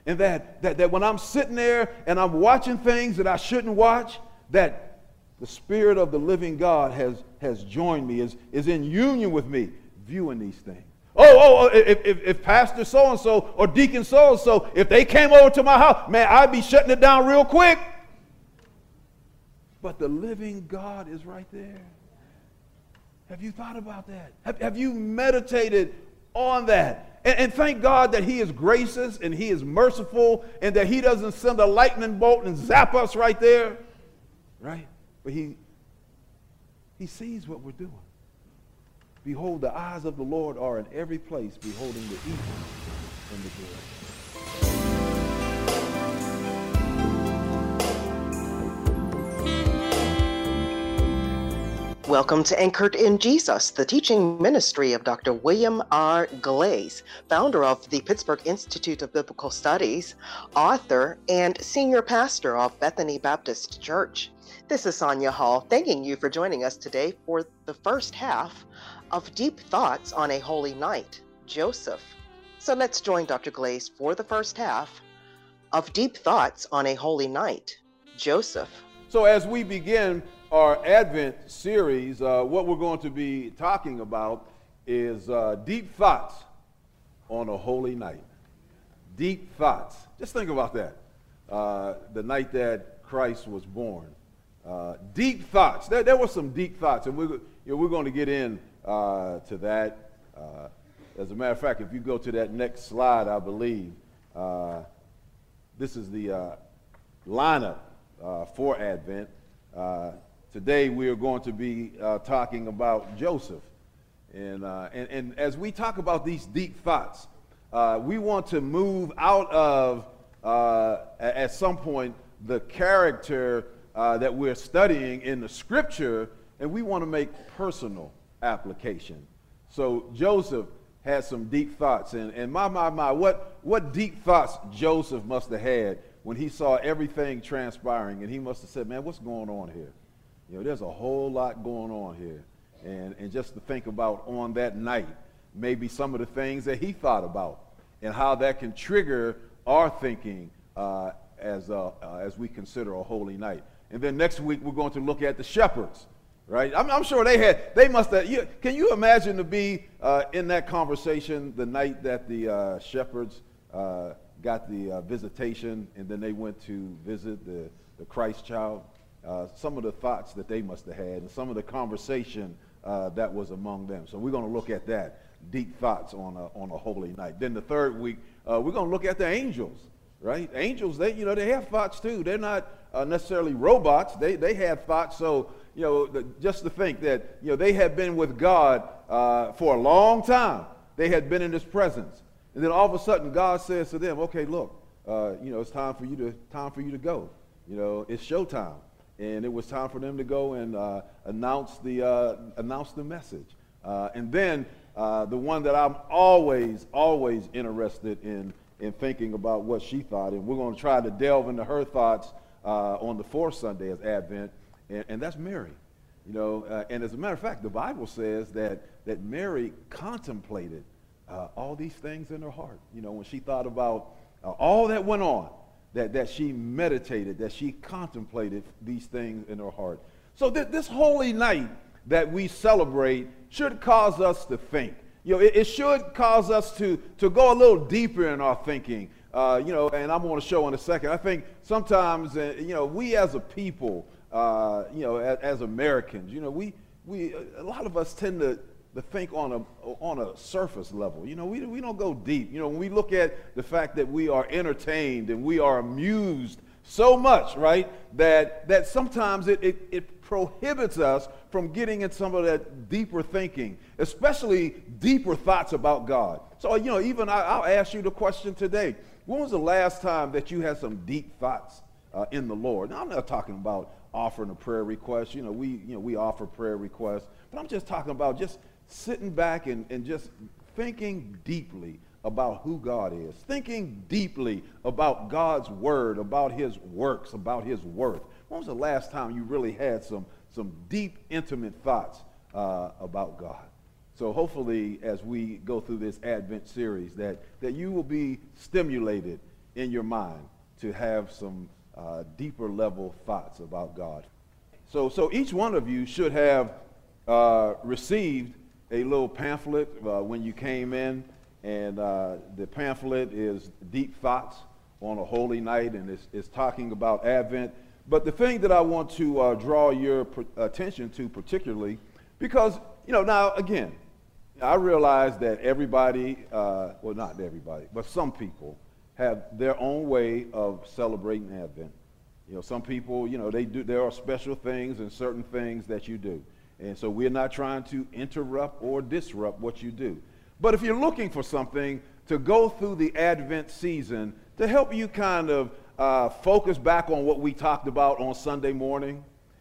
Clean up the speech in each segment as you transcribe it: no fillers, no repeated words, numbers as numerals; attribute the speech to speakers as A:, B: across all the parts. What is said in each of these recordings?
A: And that when I'm sitting there and I'm watching things that I shouldn't watch, that the Spirit of the living God has joined me, is in union with me, viewing these things. If Pastor so-and-so or Deacon so-and-so, if they came over to my house, man, I'd be shutting it down real quick. But the living God is right there. Have you thought about that? Have you meditated on that? And thank God that he is gracious and he is merciful and that he doesn't send a lightning bolt and zap us right there. Right? But he sees what we're doing. Behold, the eyes of the Lord are in every place, beholding the evil and the good.
B: Welcome to Anchored in Jesus, the teaching ministry of Dr. William R. Glaze, founder of the Pittsburgh Institute of Biblical Studies, author, and senior pastor of Bethany Baptist Church. This is Sonia Hall, thanking you for joining us today for the first half of Deep Thoughts on a Holy Night, Joseph. So let's join Dr. Glaze for the first half of Deep Thoughts on a Holy Night, Joseph.
A: So as we begin our Advent series, what we're going to be talking about is deep thoughts on a holy night. Deep thoughts. Just think about that. The night that Christ was born. Deep thoughts. There were some deep thoughts, and we're going to get in to that. As a matter of fact, if you go to that next slide, I believe, this is the lineup for Advent. Today we are going to be talking about Joseph. And as we talk about these deep thoughts, we want to move out of, at some point, the character that we're studying in the scripture, and we want to make personal application. So Joseph had some deep thoughts, and my, what deep thoughts Joseph must have had when he saw everything transpiring, and he must have said, man, what's going on here? You know, there's a whole lot going on here. And just to think about on that night, maybe some of the things that he thought about and how that can trigger our thinking as we consider a holy night. And then next week, we're going to look at the shepherds, right? I'm sure they must have, can you imagine to be in that conversation the night that the shepherds got the visitation and then they went to visit the Christ child? Some of the thoughts that they must have had and some of the conversation that was among them. So we're going to look at that, deep thoughts on a holy night. Then the third week, we're going to look at the angels, right? Angels, they have thoughts too. They're not necessarily robots. They have thoughts. So, just to think that, they had been with God for a long time. They had been in his presence. And then all of a sudden God says to them, okay, look, it's time for you to go. It's showtime. And it was time for them to go and announce the message. And then the one that I'm always interested in thinking about what she thought, and we're going to try to delve into her thoughts on the fourth Sunday of Advent, and that's Mary. And as a matter of fact, the Bible says that Mary contemplated all these things in her heart. When she thought about all that went on. That she meditated, that she contemplated these things in her heart. So this holy night that we celebrate should cause us to think. It should cause us to go a little deeper in our thinking. And I'm going to show in a second. I think sometimes, we as a people, as Americans, we a lot of us tend to think on a surface level. We don't go deep. When we look at the fact that we are entertained and we are amused so much, right, that sometimes it prohibits us from getting in some of that deeper thinking, especially deeper thoughts about God. So, even I'll ask you the question today. When was the last time that you had some deep thoughts in the Lord? Now, I'm not talking about offering a prayer request. We offer prayer requests, but I'm just talking about just sitting back and just thinking deeply about who God is, thinking deeply about God's word, about his works, about his worth. When was the last time you really had some deep, intimate thoughts about God? So hopefully as we go through this Advent series that you will be stimulated in your mind to have some deeper level thoughts about God. So each one of you should have received a little pamphlet when you came in, and the pamphlet is Deep Thoughts on a Holy Night, and it's talking about Advent. But the thing that I want to draw your attention to particularly, because, now again, I realize that everybody, well, not everybody, but some people have their own way of celebrating Advent. Some people, there are special things and certain things that you do. And so we're not trying to interrupt or disrupt what you do. But if you're looking for something to go through the Advent season to help you kind of focus back on what we talked about on Sunday morning,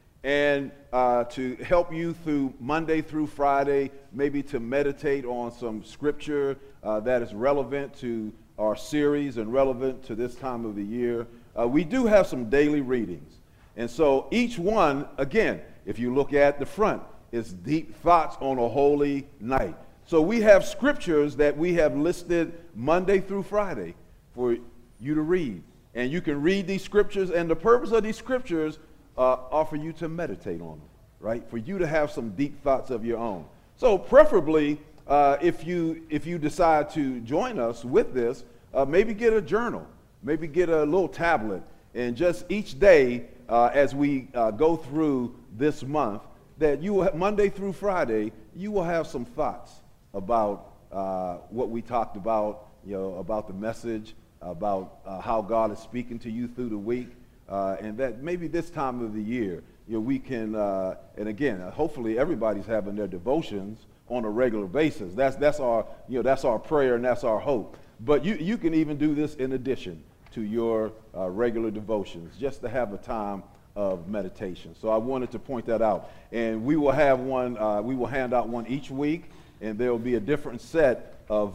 A: and to help you through Monday through Friday, maybe to meditate on some scripture that is relevant to our series and relevant to this time of the year, we do have some daily readings. And so each one, again, if you look at the front, is Deep Thoughts on a Holy Night. So we have scriptures that we have listed Monday through Friday for you to read. And you can read these scriptures, and the purpose of these scriptures are for you to meditate on them, right? For you to have some deep thoughts of your own. So preferably, if you decide to join us with this, maybe get a journal, maybe get a little tablet, and just each day as we go through this month, that you will, Monday through Friday, you will have some thoughts about what we talked about, about the message, about how God is speaking to you through the week, and that maybe this time of the year, we can, and again, hopefully everybody's having their devotions on a regular basis. That's our prayer and that's our hope. But you can even do this in addition to your regular devotions, just to have a time of meditation. So I wanted to point that out. And we will have one, we will hand out one each week, and there will be a different set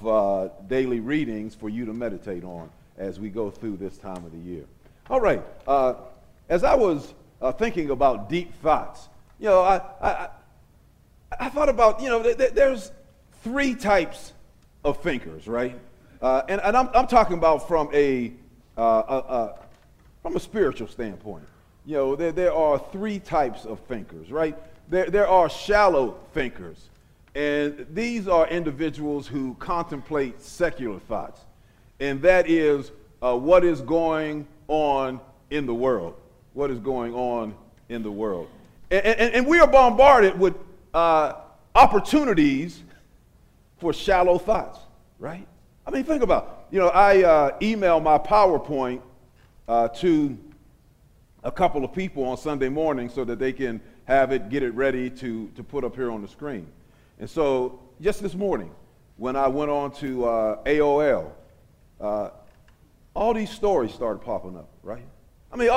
A: of daily readings for you to meditate on as we go through this time of the year. All right. As I was thinking about deep thoughts, I thought about, there's three types of thinkers, right? And I'm talking about from a spiritual standpoint. There are three types of thinkers, right? There are shallow thinkers, and these are individuals who contemplate secular thoughts, and that is what is going on in the world. What is going on in the world. And we are bombarded with opportunities for shallow thoughts, right? I mean, think about it. I email my PowerPoint to a couple of people on Sunday morning so that they can get it ready to put up here on the screen. And so just this morning, when I went on to AOL, all these stories started popping up, right? I mean,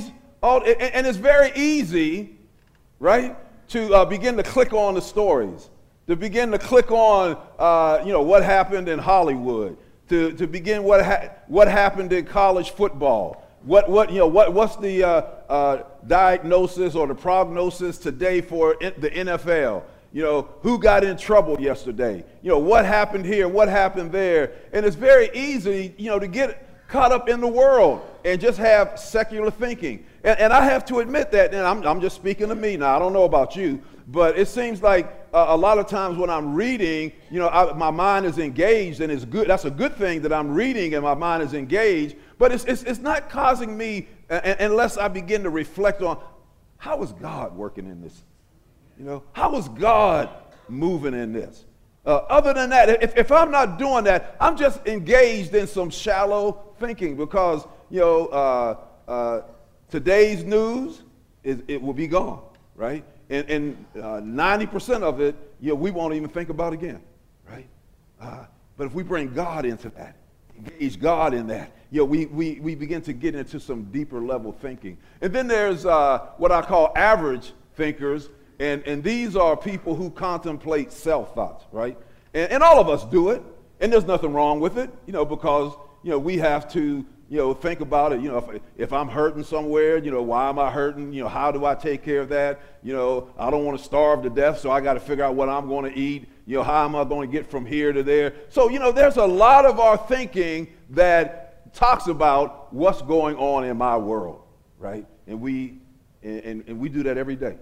A: and it's very easy, right, to begin to click on the stories, to begin to click on, what happened in Hollywood, to begin what happened in college football. What's the diagnosis or the prognosis today for the NFL? Who got in trouble yesterday? What happened here? What happened there? And it's very easy, to get caught up in the world and just have secular thinking. And I have to admit that, and I'm just speaking to me now. I don't know about you, but it seems like a lot of times when I'm reading, my mind is engaged, and it's good. That's a good thing that I'm reading and my mind is engaged. But it's not causing me, unless I begin to reflect on how is God working in this? How is God moving in this? Other than that, if I'm not doing that, I'm just engaged in some shallow thinking, because today's news it will be gone, right? And 90% of it, we won't even think about again, right? But if we bring God into that, engage God in that, we begin to get into some deeper level thinking. And then there's what I call average thinkers, and these are people who contemplate self-thoughts, right? And all of us do it, and there's nothing wrong with it, because we have to think about it. If I'm hurting somewhere, why am I hurting? How do I take care of that? I don't want to starve to death, so I got to figure out what I'm going to eat. How am I going to get from here to there? So, there's a lot of our thinking that talks about what's going on in my world, right? And we do that every day,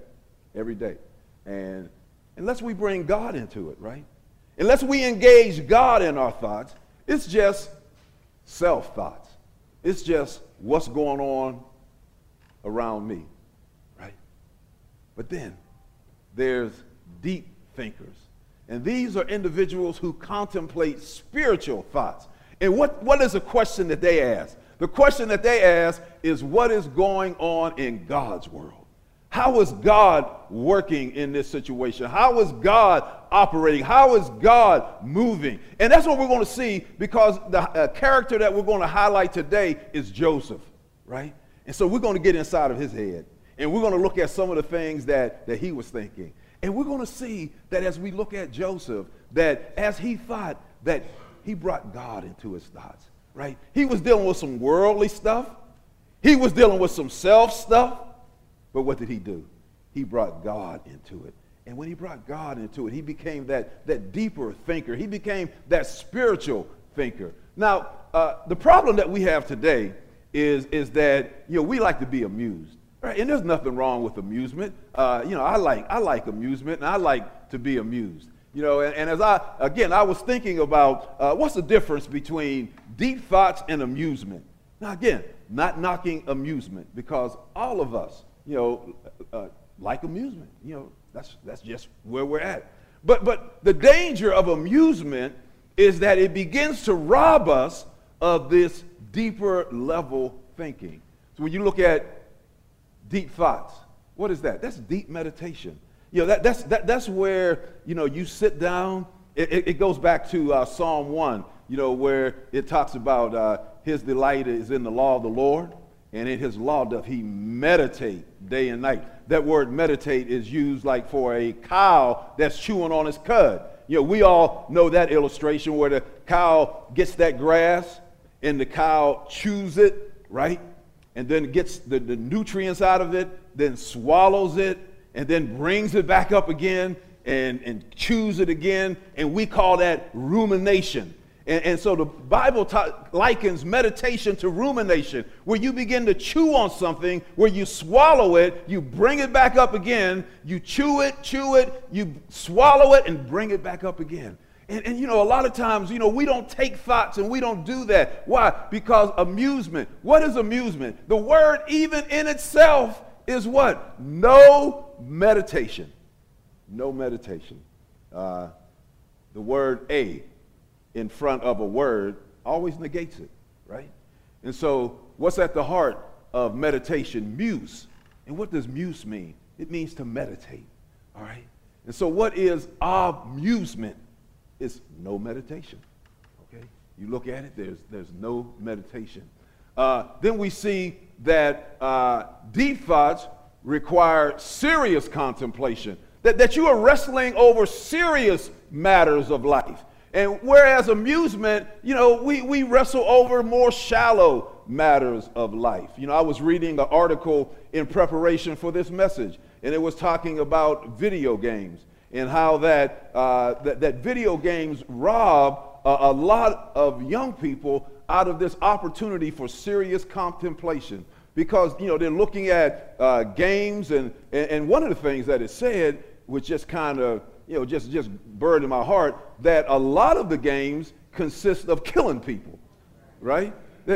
A: and unless we bring God into it, right? Unless we engage God in our thoughts, it's just self-thoughts. It's just what's going on around me, right? But then there's deep thinkers. And these are individuals who contemplate spiritual thoughts. And what is the question that they ask? The question that they ask is, what is going on in God's world? How is God working in this situation? How is God operating? How is God moving? And that's what we're going to see, because the character that we're going to highlight today is Joseph, right? And so we're going to get inside of his head, and we're going to look at some of the things that he was thinking. And we're going to see that as we look at Joseph, that as he thought, that he brought God into his thoughts, right? He was dealing with some worldly stuff. He was dealing with some self stuff. But what did he do? He brought God into it. And when he brought God into it, he became that deeper thinker. He became that spiritual thinker. Now, the problem that we have today is that, we like to be amused, right? And there's nothing wrong with amusement. I like amusement, and I like to be amused. And as I was thinking about what's the difference between deep thoughts and amusement. Now, again, not knocking amusement, because all of us, like amusement. That's just where we're at. But the danger of amusement is that it begins to rob us of this deeper level thinking. So when you look at deep thoughts, what is that? That's deep meditation. That's where, you sit down. It goes back to Psalm 1, where it talks about his delight is in the law of the Lord, and in his law doth he meditate day and night. That word meditate is used like for a cow that's chewing on its cud. We all know that illustration where the cow gets that grass and the cow chews it, right? And then gets the nutrients out of it, then swallows it, and then brings it back up again and chews it again. And we call that rumination. And so the Bible likens meditation to rumination, where you begin to chew on something, where you swallow it, you bring it back up again, you chew it, you swallow it, and bring it back up again. And a lot of times, we don't take thoughts and we don't do that. Why? Because amusement. What is amusement? The word even in itself is what? No meditation. No meditation. The word a in front of a word always negates it, right? And so what's at the heart of meditation? Muse. And what does muse mean? It means to meditate, all right? And so what is amusement? It's no meditation, okay? You look at it, there's no meditation. Then we see that deep thoughts require serious contemplation, that you are wrestling over serious matters of life. And whereas amusement, we wrestle over more shallow matters of life. I was reading an article in preparation for this message, and it was talking about video games and how that video games rob a lot of young people out of this opportunity for serious contemplation. Because, they're looking at games, and one of the things that it said, which just kind of, just burned in my heart, that a lot of the games consist of killing people, right?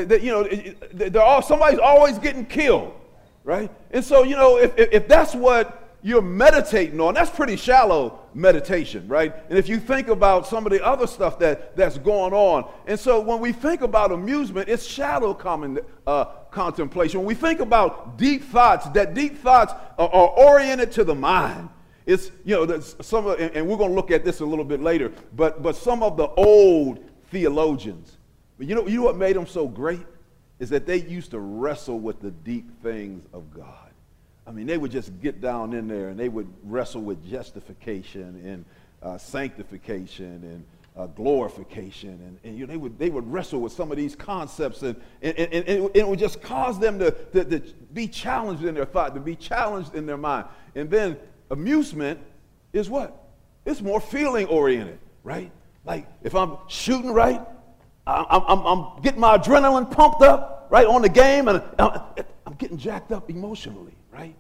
A: Somebody's always getting killed, right? And so, if that's what you're meditating on, that's pretty shallow meditation, right? And if you think about some of the other stuff that's going on, and so when we think about amusement, it's shallow contemplation. When we think about deep thoughts, that deep thoughts are oriented to the mind. It's, some of, and we're going to look at this a little bit later, but some of the old theologians, you know what made them so great is that they used to wrestle with the deep things of God. I mean, they would just get down in there and they would wrestle with justification and sanctification and glorification, and they would wrestle with some of these concepts, and it would just cause them to be challenged in their thought, to be challenged in their mind. And then amusement is what? It's more feeling oriented, right? Like if I'm shooting right, I'm getting my adrenaline pumped up, right, on the game, and I'm getting jacked up emotionally, right?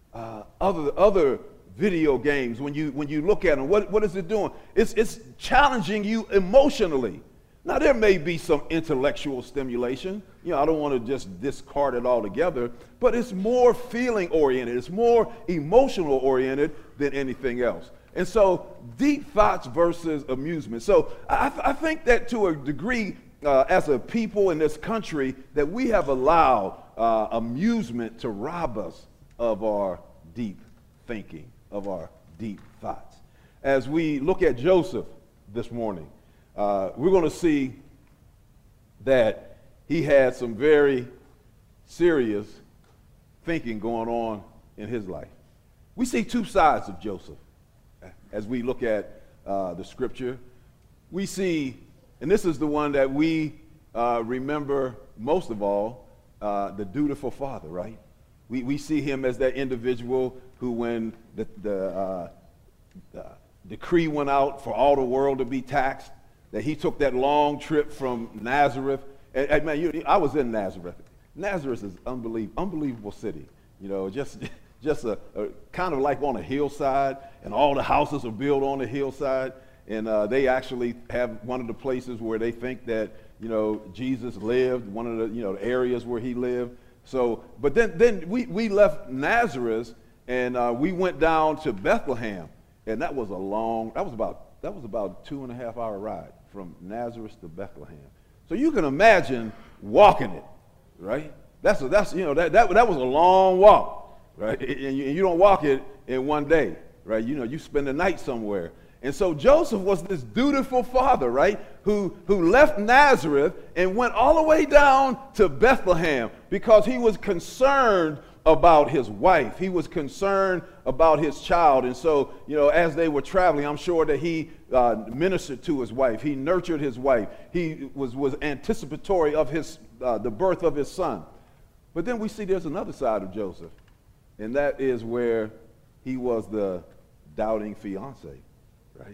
A: Other video games, when you look at them, what is it doing? It's challenging you emotionally. Now, there may be some intellectual stimulation. You know, I don't want to just discard it altogether, but it's more feeling-oriented. It's more emotional-oriented than anything else. And so, deep thoughts versus amusement. So, I think that to a degree, as a people in this country, that we have allowed amusement to rob us of our deep thinking, of our deep thoughts. As we look at Joseph this morning, we're going to see that he had some very serious thinking going on in his life. We see two sides of Joseph as we look at the scripture. We see, and this is the one that we remember most of all, the dutiful father, right? We see him as that individual who, when the decree went out for all the world to be taxed, that he took that long trip from Nazareth. And man, I was in Nazareth. Nazareth is unbelievable city. You know, just a kind of like on a hillside, and all the houses are built on the hillside. And they actually have one of the places where they think that, you know, Jesus lived, one of the, you know, the areas where he lived. So, but then we left Nazareth, and we went down to Bethlehem, and that was about a 2.5 hour ride from Nazareth to Bethlehem. So you can imagine walking it, right? That's you know, that was a long walk, right? And you don't walk it in one day, right? You know, you spend the night somewhere. And so Joseph was this dutiful father, right, who left Nazareth and went all the way down to Bethlehem because he was concerned about his wife. He was concerned about his child. And so, you know, as they were traveling, I'm sure that he ministered to his wife. He nurtured his wife. He was anticipatory of the birth of his son. But then we see there's another side of Joseph, and that is where he was the doubting fiance. Right?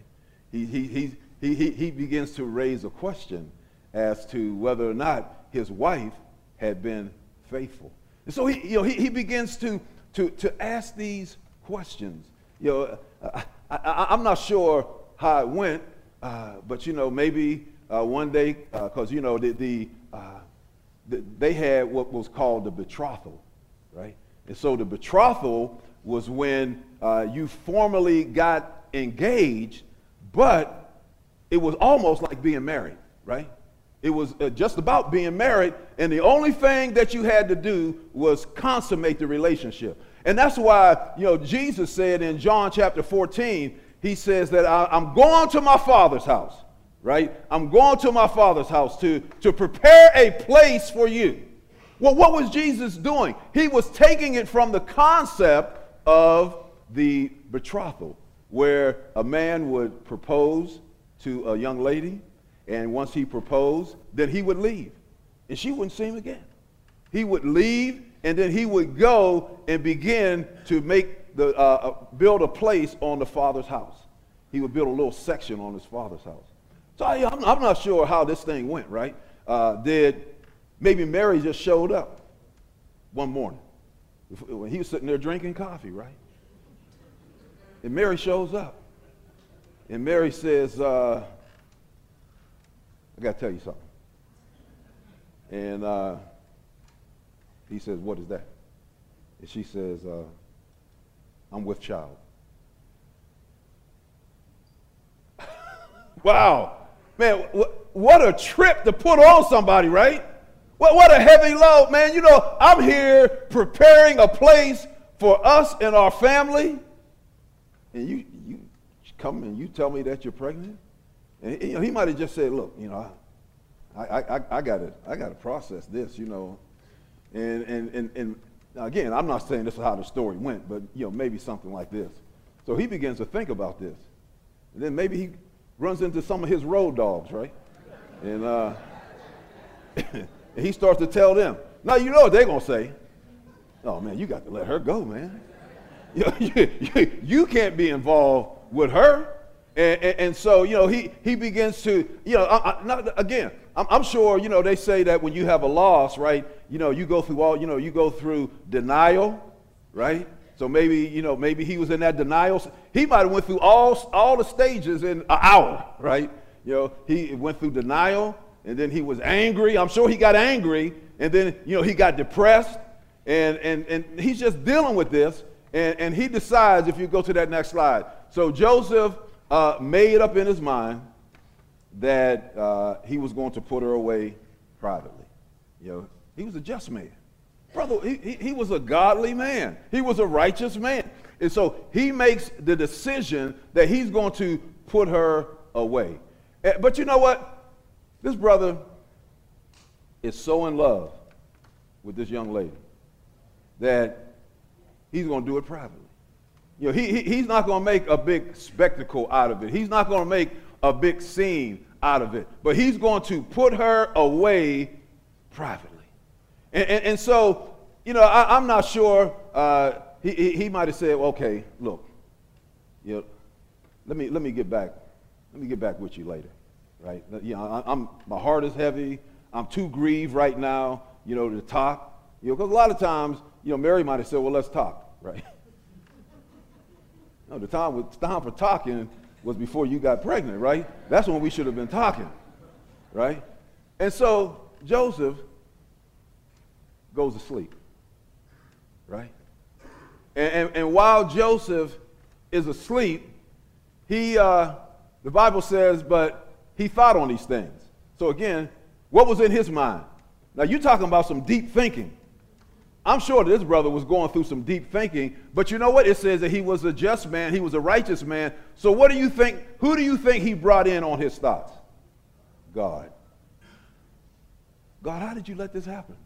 A: He begins to raise a question as to whether or not his wife had been faithful. And so he begins to ask these questions. You know, I'm not sure how it went, but you know, maybe one day, because you know they had what was called the betrothal, right? And so the betrothal was when you formally got engaged, but it was almost like being married, right? It was just about being married, and the only thing that you had to do was consummate the relationship. And that's why, you know, Jesus said in John chapter 14, he says that I'm going to my Father's house, right? I'm going to my Father's house to prepare a place for you. Well, what was Jesus doing? He was taking it from the concept of the betrothal, where a man would propose to a young lady, and once he proposed, then he would leave, and she wouldn't see him again. He would leave, and then he would go and begin to make build a place on the Father's house. He would build a little section on his Father's house. So I'm not sure how this thing went, right? Maybe Mary just showed up one morning when he was sitting there drinking coffee, right? And Mary shows up. And Mary says, I got to tell you something. And he says, what is that? And she says, I'm with child. Wow. Man, what a trip to put on somebody, right? What a heavy load, man. You know, I'm here preparing a place for us and our family. And you come and you tell me that you're pregnant? And you know, he might have just said, look, you know, I got to process this, you know. And again, I'm not saying this is how the story went, but you know, maybe something like this. So he begins to think about this. And then maybe he runs into some of his road dogs, right? And he starts to tell them. Now you know what they're gonna say. Oh man, you got to let her go, man. You can't be involved with her. And so, you know, he begins to, you know, I'm sure, they say that when you have a loss, right, you go through you go through denial, right? So maybe he was in that denial. He might have went through all the stages in an hour, right? He went through denial, and then he was angry. I'm sure he got angry, and then, he got depressed, and he's just dealing with this, and he decides, if you go to that next slide. So Joseph made up in his mind that he was going to put her away privately. He was a just man. Brother, he was a godly man. He was a righteous man. And so he makes the decision that he's going to put her away. But you know what? This brother is so in love with this young lady that he's going to do it privately. He's not going to make a big spectacle out of it. He's not going to make a big scene out of it. But he's going to put her away privately. And so, I'm not sure. He might have said, okay, look, let me get back. Let me get back with you later, right? My heart is heavy. I'm too grieved right now, to talk. Because a lot of times, Mary might have said, well, let's talk, right? No, the time for talking was before you got pregnant, right? That's when we should have been talking, right? And so Joseph goes to sleep, right? And while Joseph is asleep, the Bible says, but he thought on these things. So again, what was in his mind? Now you're talking about some deep thinking. I'm sure this brother was going through some deep thinking, but you know what? It says that he was a just man, he was a righteous man. So what do you think? Who do you think he brought in on his thoughts? God. God, how did you let this happen?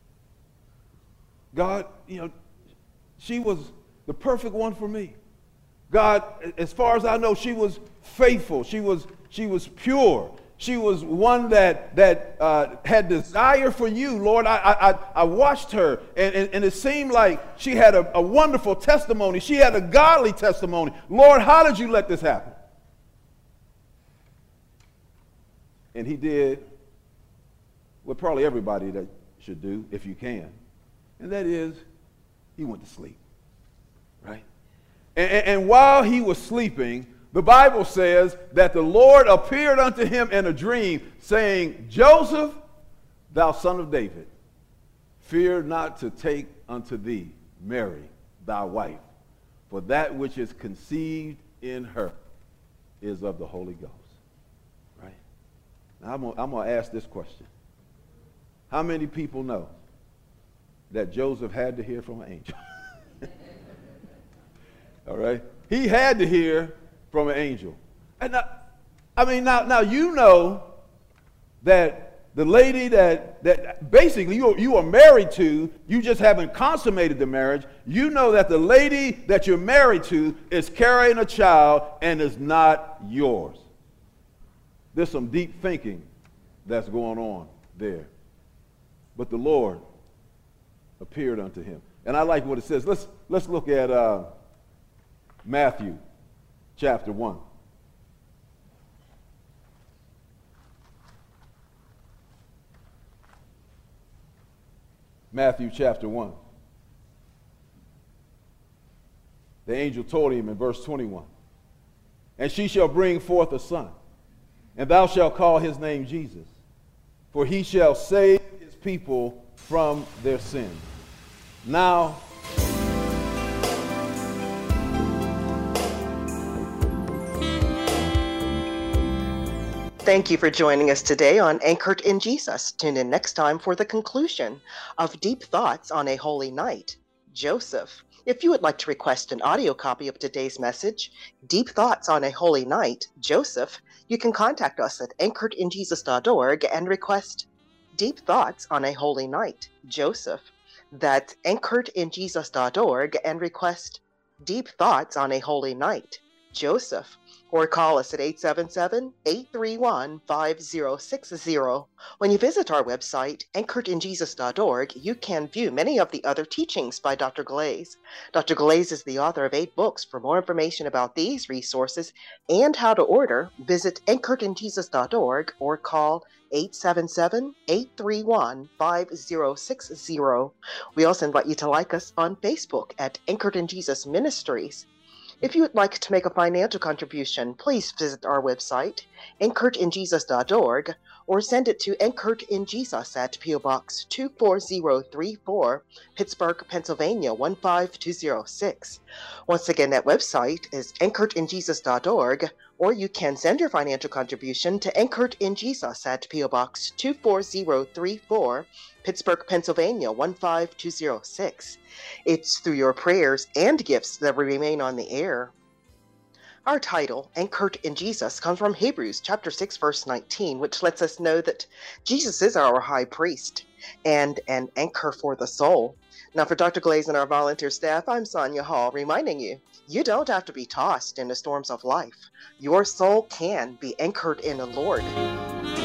A: God, she was the perfect one for me. God, as far as I know, she was faithful. She was pure. She was one that had desire for you, Lord. I watched her, and it seemed like she had a wonderful testimony. She had a godly testimony. Lord, how did you let this happen? And he did what probably everybody that should do, if you can. And that is, he went to sleep, right? And while he was sleeping, the Bible says that the Lord appeared unto him in a dream, saying, Joseph, thou son of David, fear not to take unto thee Mary, thy wife, for that which is conceived in her is of the Holy Ghost. Right? Now I'm going to ask this question. How many people know that Joseph had to hear from an angel? All right? He had to hear from an angel. And now you know that the lady that basically you are married to, you just haven't consummated the marriage. You know that the lady that you're married to is carrying a child and is not yours. There's some deep thinking that's going on there. But the Lord appeared unto him. And I like what it says. Let's look at Matthew chapter 1. Matthew chapter 1. The angel told him in verse 21, and she shall bring forth a son, and thou shalt call his name Jesus, for he shall save his people from their sins. Now,
B: thank you for joining us today on Anchored in Jesus. Tune in next time for the conclusion of Deep Thoughts on a Holy Night, Joseph. If you would like to request an audio copy of today's message, Deep Thoughts on a Holy Night, Joseph, you can contact us at anchoredinjesus.org and request Deep Thoughts on a Holy Night, Joseph. That's anchoredinjesus.org and request Deep Thoughts on a Holy Night, Joseph. Or call us at 877-831-5060. When you visit our website, anchoredinjesus.org, you can view many of the other teachings by Dr. Glaze. Dr. Glaze is the author of 8 books. For more information about these resources and how to order, visit anchoredinjesus.org or call 877-831-5060. We also invite you to like us on Facebook at Anchored in Jesus Ministries. If you would like to make a financial contribution, please visit our website, anchoredinjesus.org, or send it to Anchored in Jesus at P.O. Box 24034, Pittsburgh, Pennsylvania 15206. Once again, that website is anchoredinjesus.org, or you can send your financial contribution to Anchored in Jesus at P.O. Box 24034, Pittsburgh, Pennsylvania 15206. It's through your prayers and gifts that we remain on the air. Our title, Anchored in Jesus, comes from Hebrews chapter 6, verse 19, which lets us know that Jesus is our high priest and an anchor for the soul. Now, for Dr. Glaze and our volunteer staff, I'm Sonia Hall, reminding you, you don't have to be tossed in the storms of life. Your soul can be anchored in the Lord.